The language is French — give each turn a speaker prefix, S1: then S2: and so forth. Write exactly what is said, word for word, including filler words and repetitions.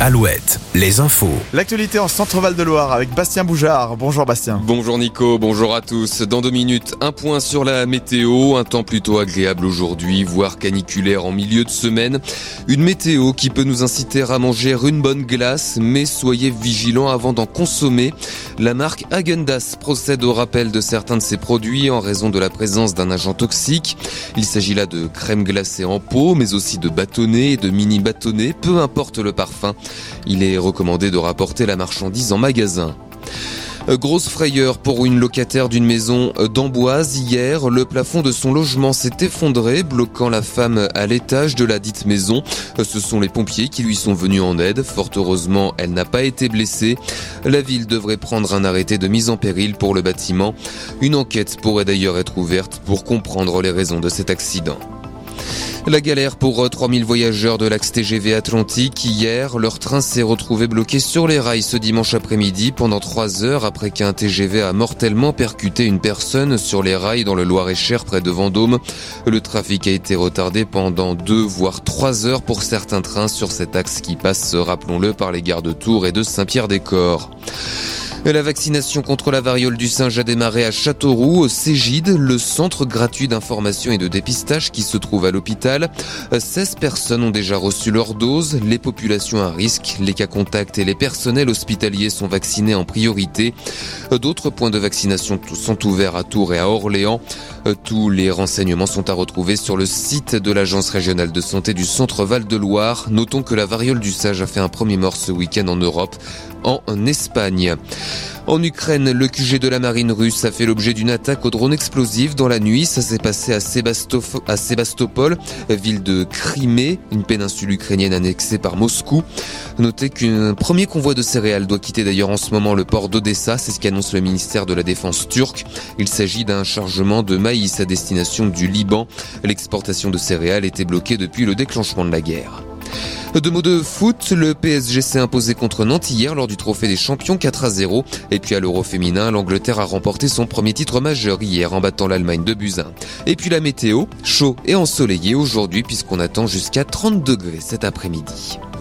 S1: Alouette, les infos.
S2: L'actualité en Centre-Val de Loire avec Bastien Boujard. Bonjour Bastien.
S3: Bonjour Nico, bonjour à tous. Dans deux minutes, un point sur la météo. Un temps plutôt agréable aujourd'hui, voire caniculaire en milieu de semaine. Une météo qui peut nous inciter à manger une bonne glace, mais soyez vigilants avant d'en consommer. La marque Häagen-Dazs procède au rappel de certains de ses produits en raison de la présence d'un agent toxique. Il s'agit là de crème glacée en pot, mais aussi de bâtonnets et de mini bâtonnets, peu importe le parfum. Il est recommandé de rapporter la marchandise en magasin. Grosse frayeur pour une locataire d'une maison d'Amboise. Hier, le plafond de son logement s'est effondré, bloquant la femme à l'étage de la dite maison. Ce sont les pompiers qui lui sont venus en aide. Fort heureusement, elle n'a pas été blessée. La ville devrait prendre un arrêté de mise en péril pour le bâtiment. Une enquête pourrait d'ailleurs être ouverte pour comprendre les raisons de cet accident. La galère pour trois mille voyageurs de l'axe T G V Atlantique. Hier, leur train s'est retrouvé bloqué sur les rails ce dimanche après-midi pendant trois heures après qu'un T G V a mortellement percuté une personne sur les rails dans le Loir-et-Cher près de Vendôme. Le trafic a été retardé pendant deux voire trois heures pour certains trains sur cet axe qui passe, rappelons-le, par les gares de Tours et de Saint-Pierre-des-Corps. La vaccination contre la variole du singe a démarré à Châteauroux, au Cégide, le centre gratuit d'information et de dépistage qui se trouve à l'hôpital. seize personnes ont déjà reçu leur dose. Les populations à risque, les cas contacts et les personnels hospitaliers sont vaccinés en priorité. D'autres points de vaccination sont ouverts à Tours et à Orléans. Tous les renseignements sont à retrouver sur le site de l'Agence régionale de santé du Centre-Val de Loire. Notons que la variole du singe a fait un premier mort ce week-end en Europe, en Espagne. En Ukraine, le Q G de la marine russe a fait l'objet d'une attaque au drone explosif dans la nuit. Ça s'est passé à, Sébastof- à Sébastopol, ville de Crimée, une péninsule ukrainienne annexée par Moscou. Notez qu'un premier convoi de céréales doit quitter d'ailleurs en ce moment le port d'Odessa. C'est ce qu'annonce le ministère de la Défense turc. Il s'agit d'un chargement de maïs à destination du Liban. L'exportation de céréales était bloquée depuis le déclenchement de la guerre. Deux mots de foot, le P S G s'est imposé contre Nantes hier lors du trophée des champions quatre à zéro. Et puis à l'Euro féminin, l'Angleterre a remporté son premier titre majeur hier en battant l'Allemagne de buts à un. Et puis la météo, chaud et ensoleillé aujourd'hui puisqu'on attend jusqu'à trente degrés cet après-midi.